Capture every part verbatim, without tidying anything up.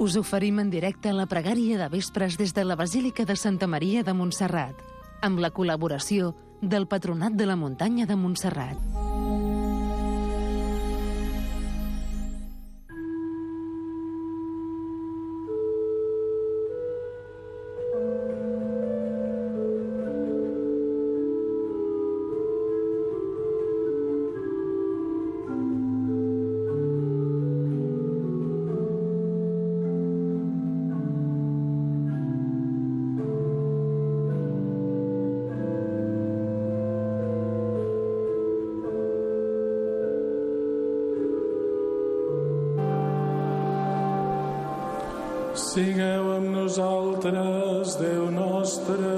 Us oferim en directe la pregària de vespres des de la Basílica de Santa Maria de Montserrat, amb la col·laboració del Patronat de la Muntanya de Montserrat. Sigueu amb nosaltres, Déu nostre.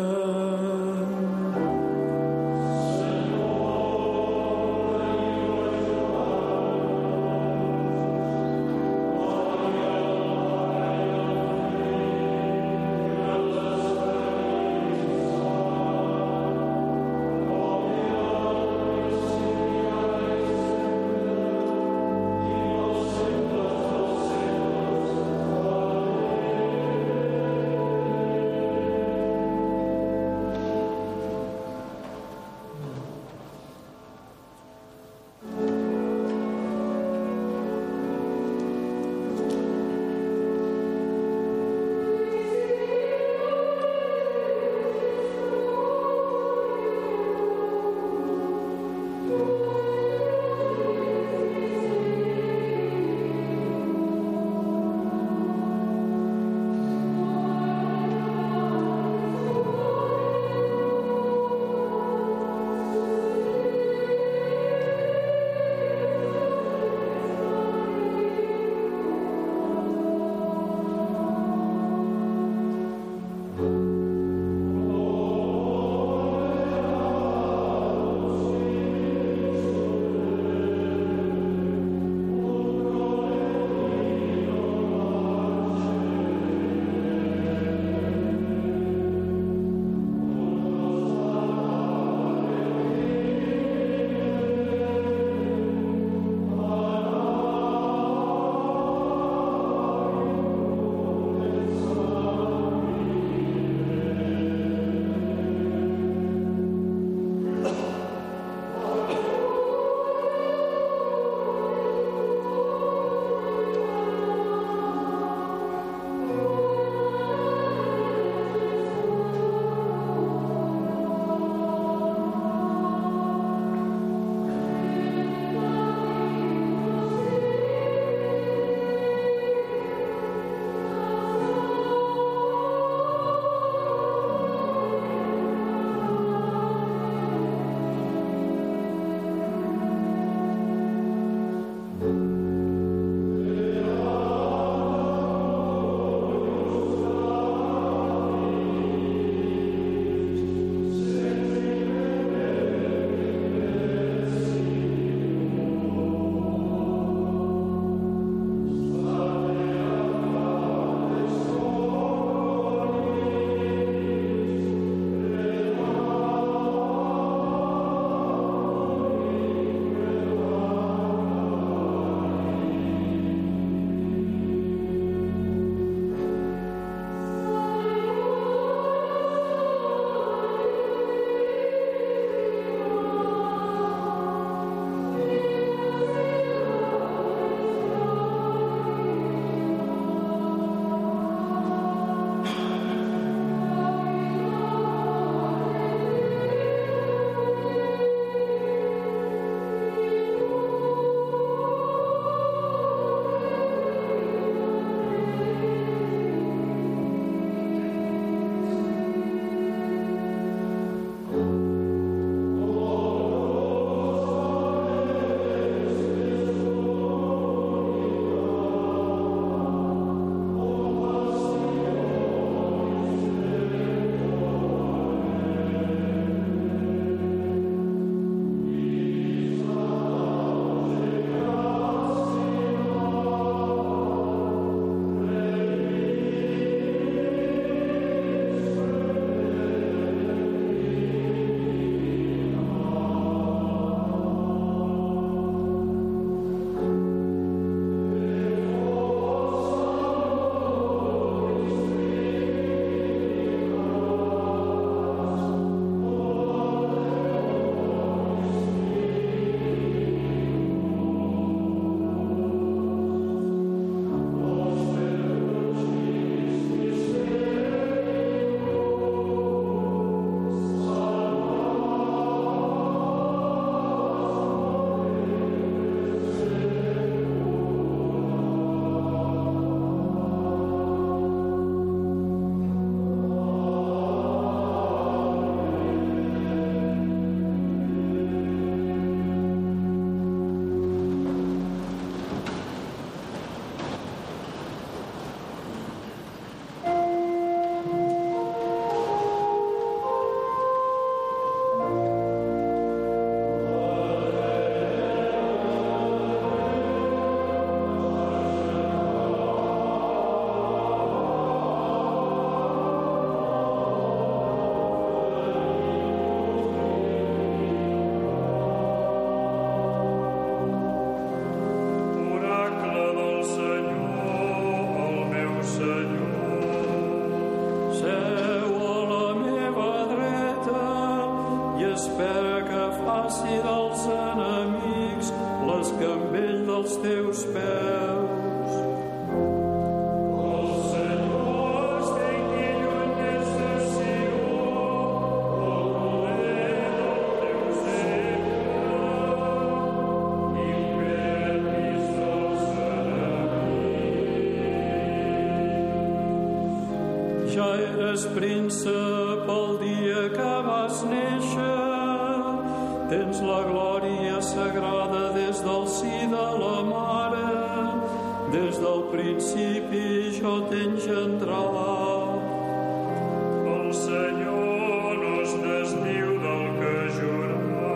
ja eres príncep el dia que vas néixer. Tens la glòria sagrada des del si de la mare. Des del principi jo t'he engendrat. El Senyor no es desdiu del que jurà.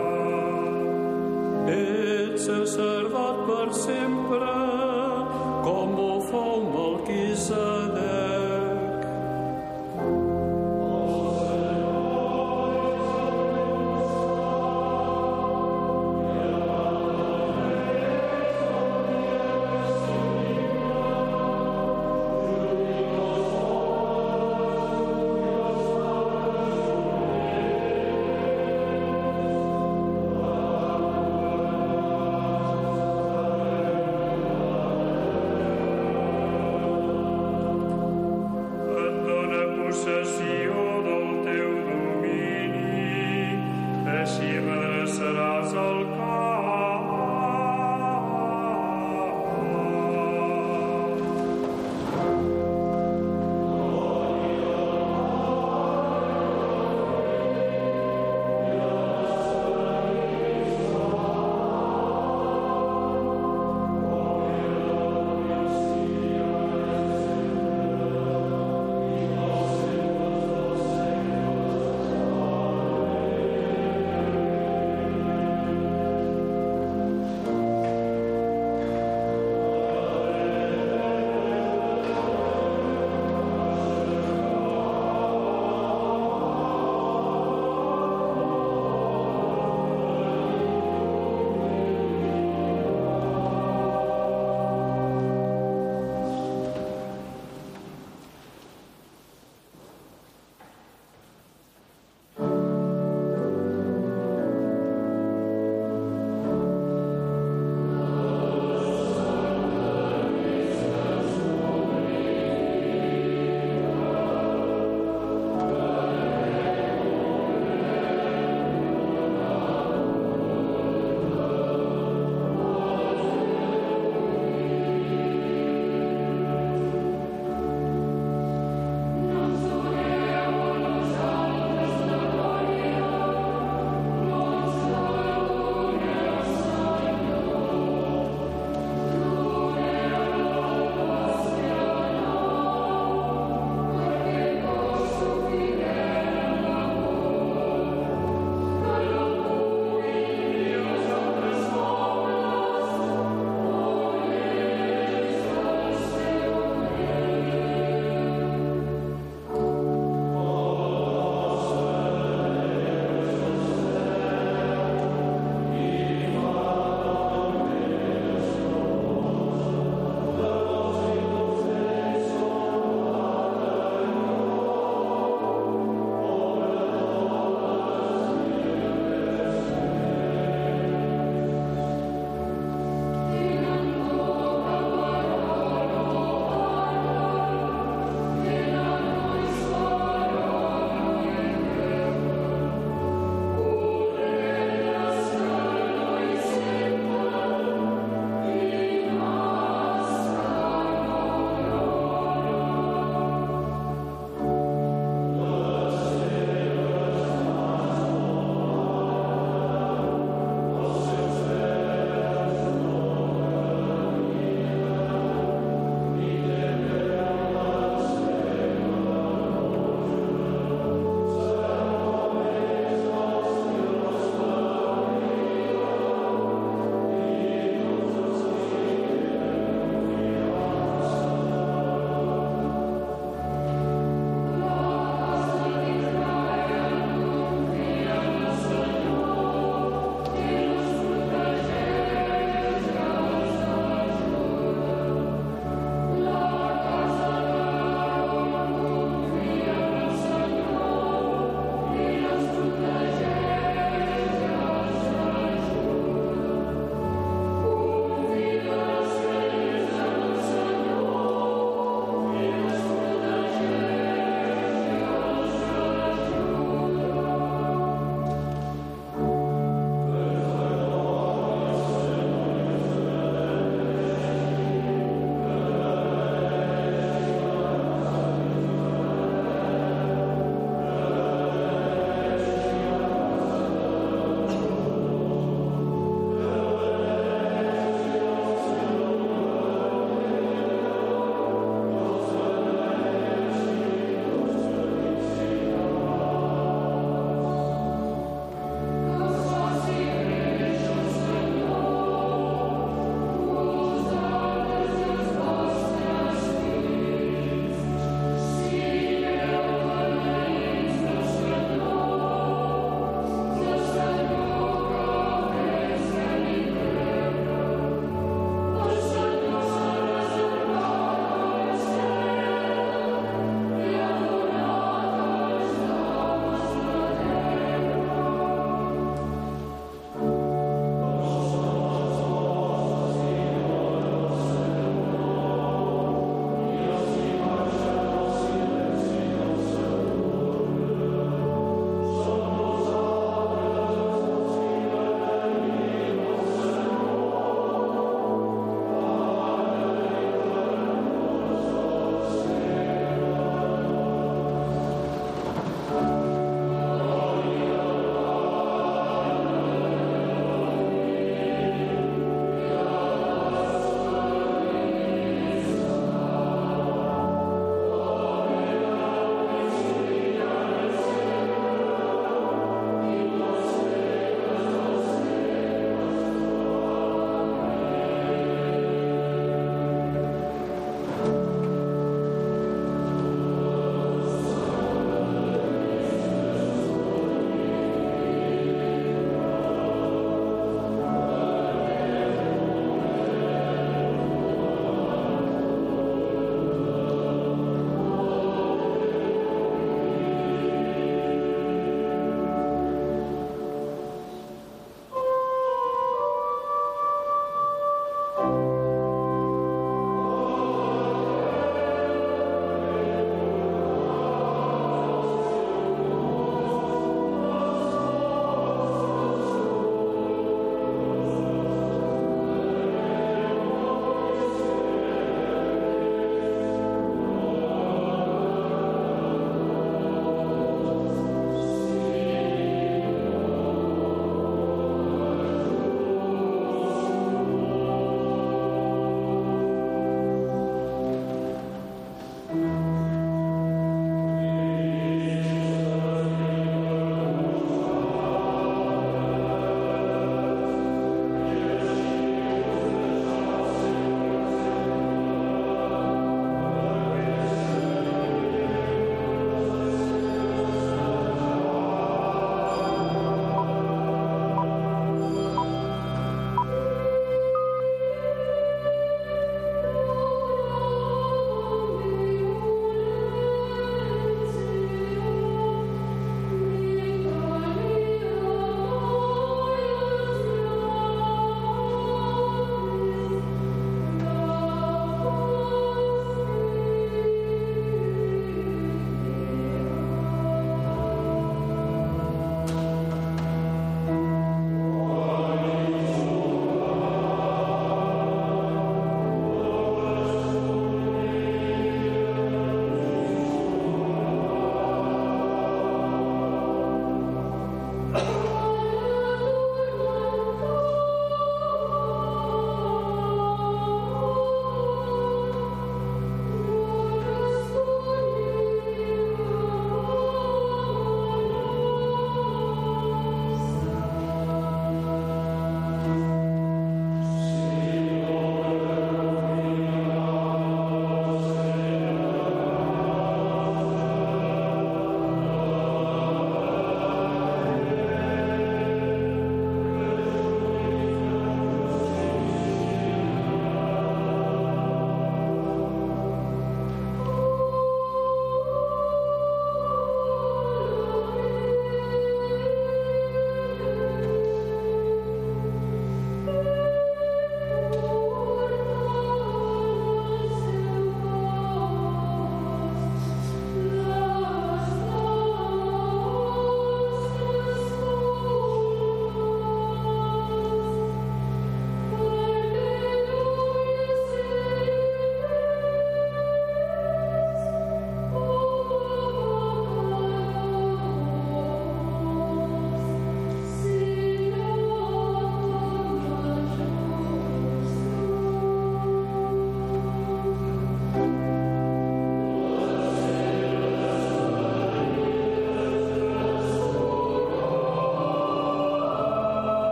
Ets sacerdot per sempre, com ho fou Melquisedec.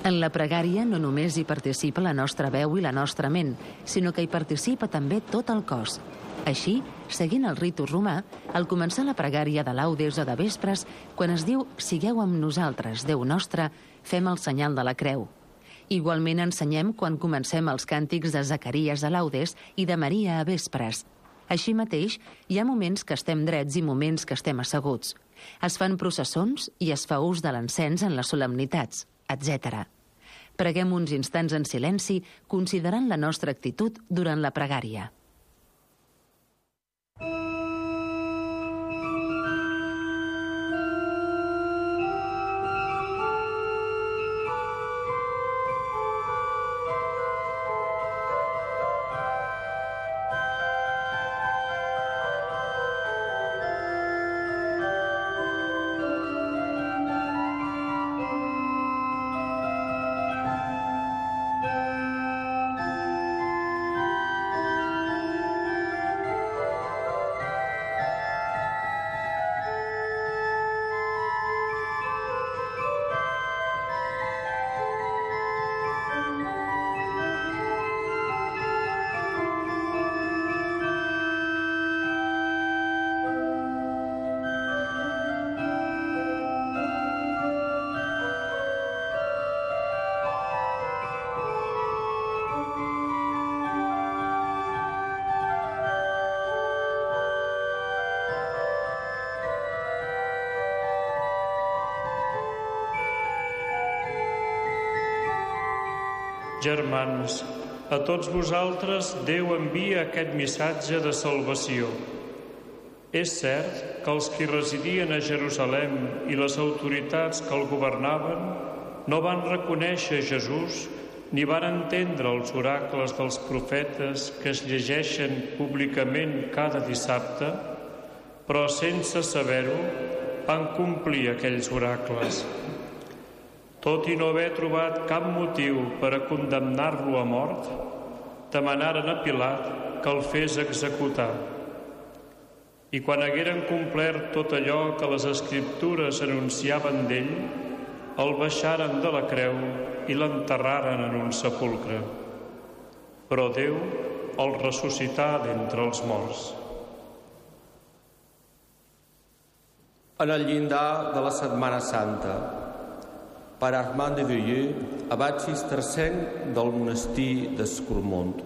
En la pregària no només hi participa la nostra veu i la nostra ment, sinó que hi participa també tot el cos. Així, seguint el ritu romà, al començar la pregària de laudes o de vespres, quan es diu «Sigueu amb nosaltres, Déu nostre», fem el senyal de la creu. Igualment ensenyem quan comencem els càntics de Zacaries a laudes i de Maria a vespres. Així mateix, hi ha moments que estem drets i moments que estem asseguts. Es fan processons i es fa ús de l'encens en les solemnitats, etcètera. Preguem uns instants en silenci, considerant la nostra actitud durant la pregària. Germans, a tots vosaltres Déu envia aquest missatge de salvació. És cert que els qui residien a Jerusalem i les autoritats que el governaven no van reconèixer Jesús ni van entendre els oracles dels profetes que es llegeixen públicament cada dissabte, però sense saber-ho van complir aquells oracles. Tot i no haver trobat cap motiu per a condemnar-lo a mort, demanaren a Pilat que el fes executar. I quan hagueren complert tot allò que les Escriptures anunciaven d'ell, el baixaren de la creu i l'enterraren en un sepulcre. Però Déu el ressuscità d'entre els morts. En el llindar de la Setmana Santa, Pare Armand de Vieux, abat cistercenc del monestir d'Escormont.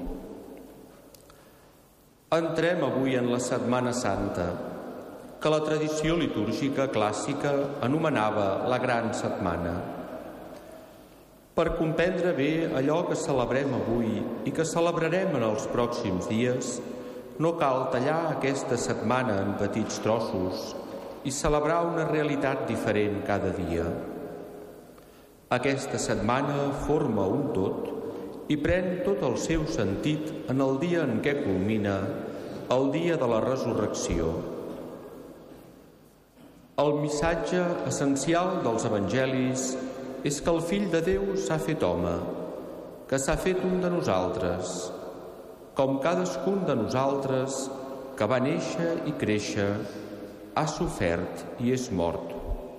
Entrem avui en la Setmana Santa, que la tradició litúrgica clàssica anomenava la Gran Setmana. Per comprendre bé allò que celebrem avui i que celebrarem en els pròxims dies, no cal tallar aquesta setmana en petits trossos i celebrar una realitat diferent cada dia. Aquesta setmana forma un tot i pren tot el seu sentit en el dia en què culmina, el dia de la resurrecció. El missatge essencial dels evangelis és que el Fill de Déu s'ha fet home, que s'ha fet un de nosaltres, com cadascun de nosaltres que va néixer i créixer, ha sofert i és mort.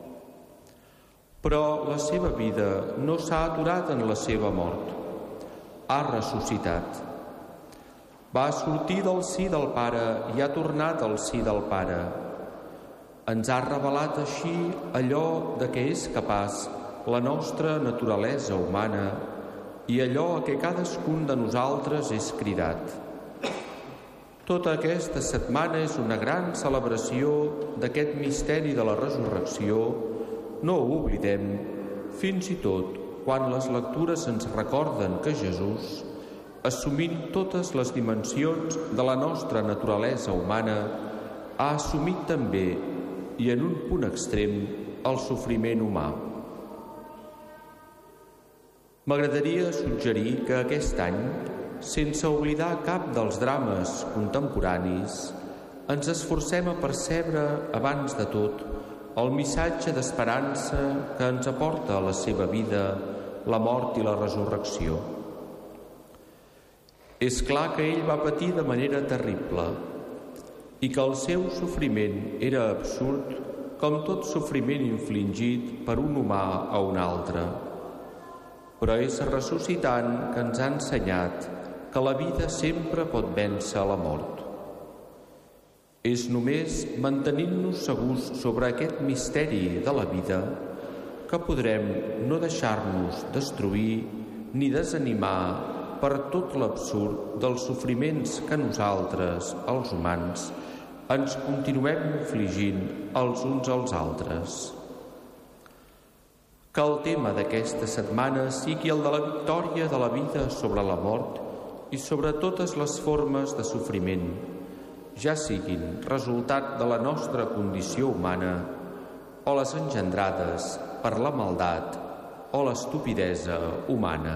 Però la seva vida no s'ha aturat en la seva mort. Ha ressuscitat. Va sortir del si del Pare i ha tornat al si del Pare. Ens ha revelat així allò de què és capaç la nostra naturalesa humana i allò a què cadascun de nosaltres és cridat. Tota aquesta setmana és una gran celebració d'aquest misteri de la resurrecció. No ho oblidem, fins i tot quan les lectures ens recorden que Jesús, assumint totes les dimensions de la nostra naturalesa humana, ha assumit també, i en un punt extrem, el sofriment humà. M'agradaria suggerir que aquest any, sense oblidar cap dels drames contemporanis, ens esforcem a percebre, abans de tot, el missatge d'esperança que ens aporta a la seva vida, la mort i la resurrecció. És clar que ell va patir de manera terrible i que el seu sofriment era absurd com tot sofriment infligit per un humà a un altre. però és ressuscitant que ens ha ensenyat que la vida sempre pot vèncer la mort. És només mantenint-nos segurs sobre aquest misteri de la vida que podrem no deixar-nos destruir ni desanimar per tot l'absurd dels sofriments que nosaltres, els humans, ens continuem infligint els uns als altres. Que el tema d'aquesta setmana sigui el de la victòria de la vida sobre la mort i sobre totes les formes de sofriment, ja siguin resultat de la nostra condició humana o les engendrades per la maldat o l'estupidesa humana.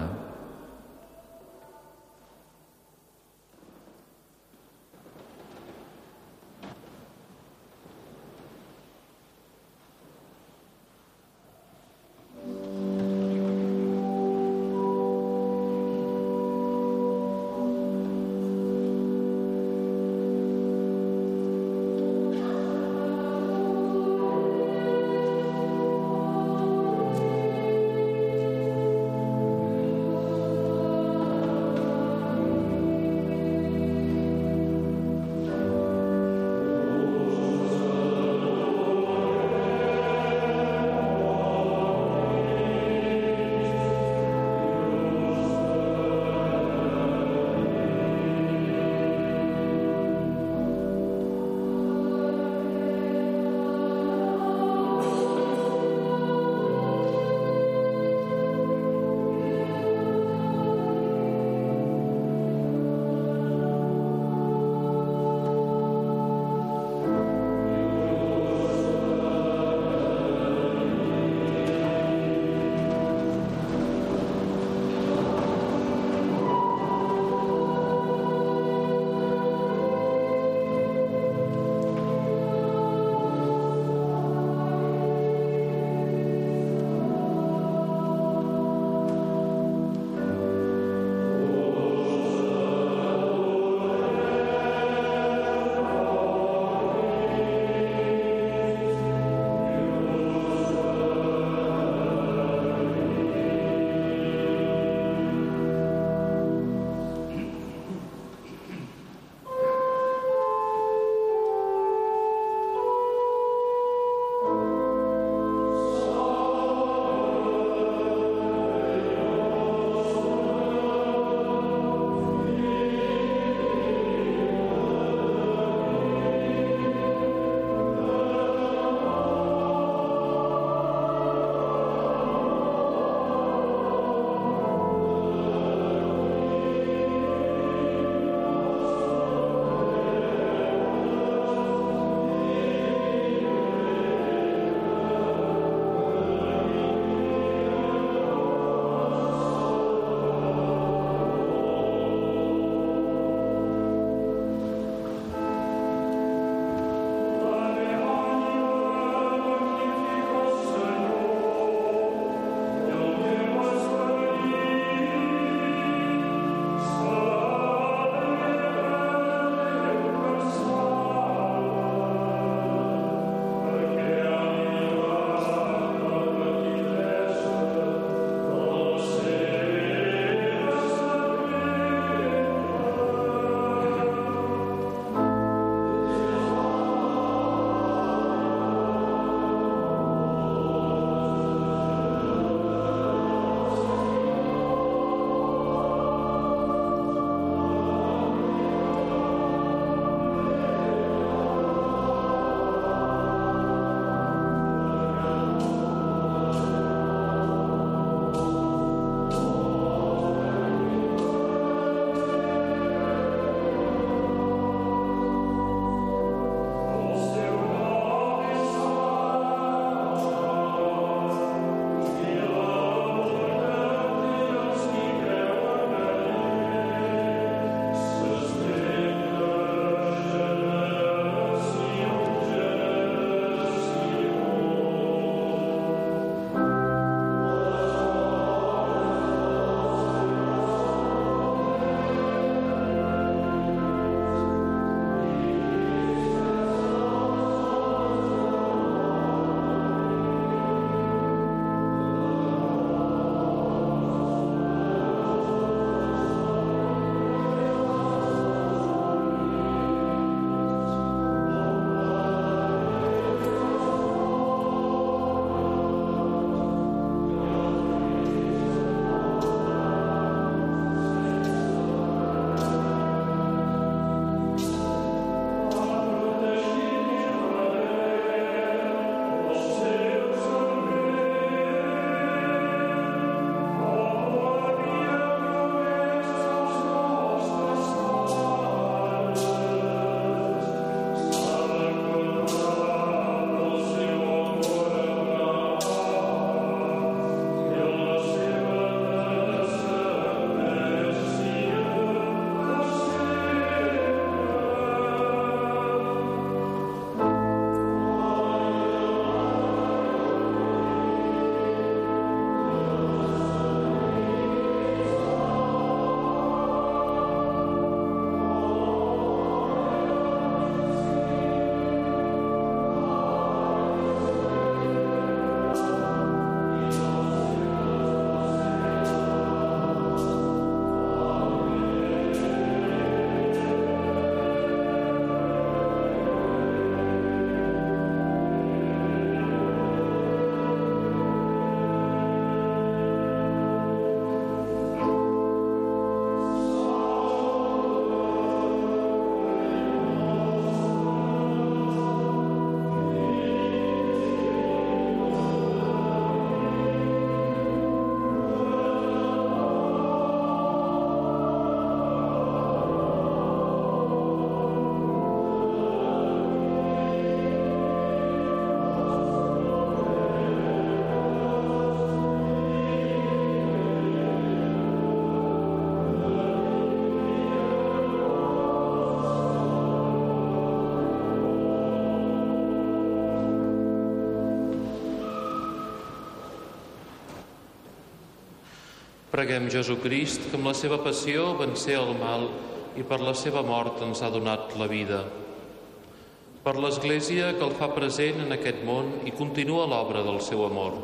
Preguem Jesucrist, que amb la seva passió vencé el mal i per la seva mort ens ha donat la vida. Per l'Església que el fa present en aquest món i continua l'obra del seu amor.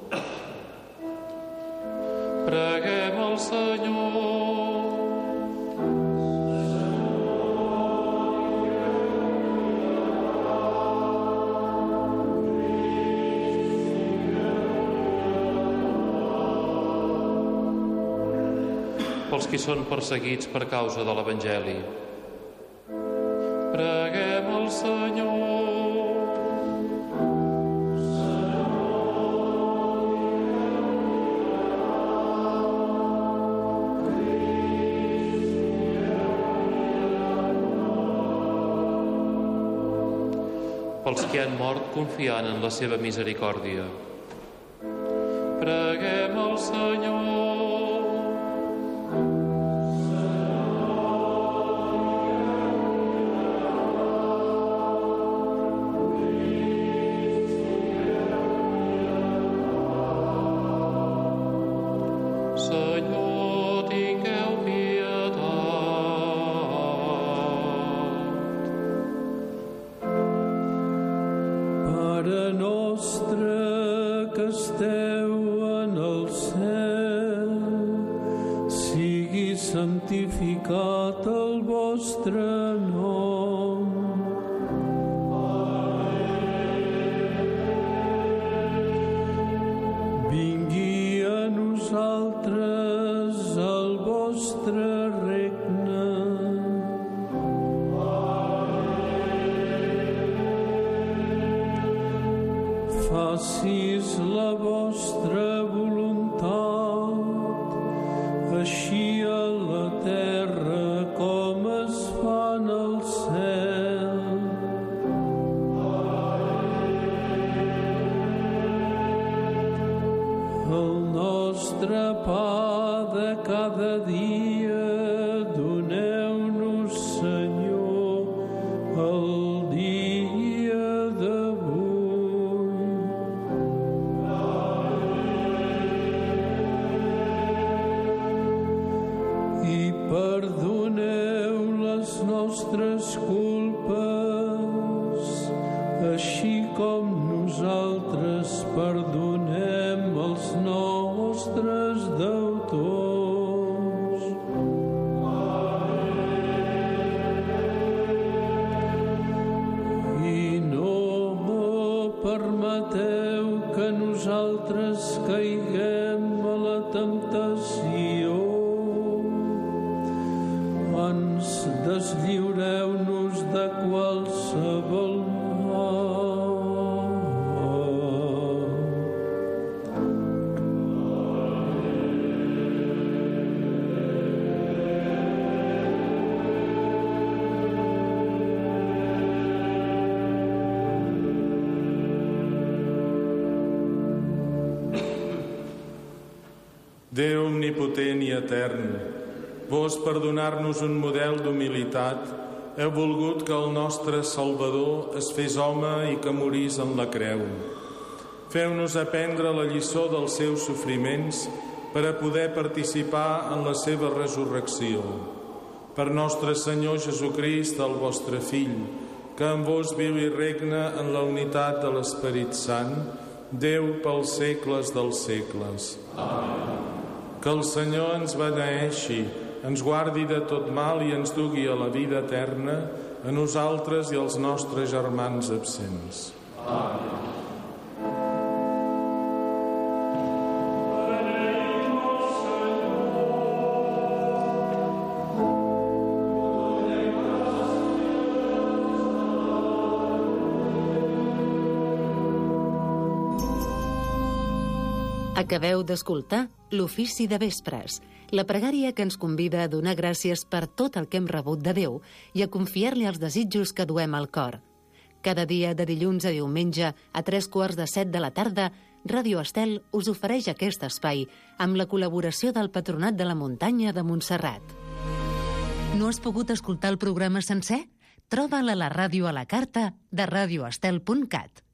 Preguem al Senyor. Pels qui són perseguits per causa de l'Evangeli. Preguem al Senyor. Pels qui han mort confiant en la seva misericòrdia. Preguem al Senyor. Senyor, tingueu pietat. Pare nostre que esteu en el cel, sigui santificat el vostre nom. Vingui a nosaltres el vostre regne. Facis la vostra voluntat, així a la terra com es fa en el cel. El nostre pa de cada dia doneu-nos, Senyor, el dia d'avui. I perdoneu les nostres culpes, així com nosaltres perdonem els nostres deutors. I no permeteu que nosaltres caiguem a la temptació. Ens deslliureu-nos de qualsevol mal. Déu omnipotent i etern, vos per donar-nos un model d'humilitat, heu volgut que el nostre Salvador es fes home i que morís en la creu. Feu-nos aprendre la lliçó dels seus sofriments per a poder participar en la seva resurrecció. Per nostre Senyor Jesucrist, el vostre Fill, que en vos viu i regna en la unitat de l'Esperit Sant, Déu pels segles dels segles. Amén. Que el Senyor ens beneeixi, ens guardi de tot mal i ens dugui a la vida eterna, a nosaltres i als nostres germans absents. Amén. Acabeu d'escoltar l'Ofici de Vespres, la pregària que ens convida a donar gràcies per tot el que hem rebut de Déu i a confiar-li els desitjos que duem al cor. Cada dia de dilluns a diumenge a tres quarts de set de la tarda, Ràdio Estel us ofereix aquest espai amb la col·laboració del Patronat de la Muntanya de Montserrat. No has pogut escoltar el programa sencer? Troba'l a la ràdio a la carta de radioestel punt cat.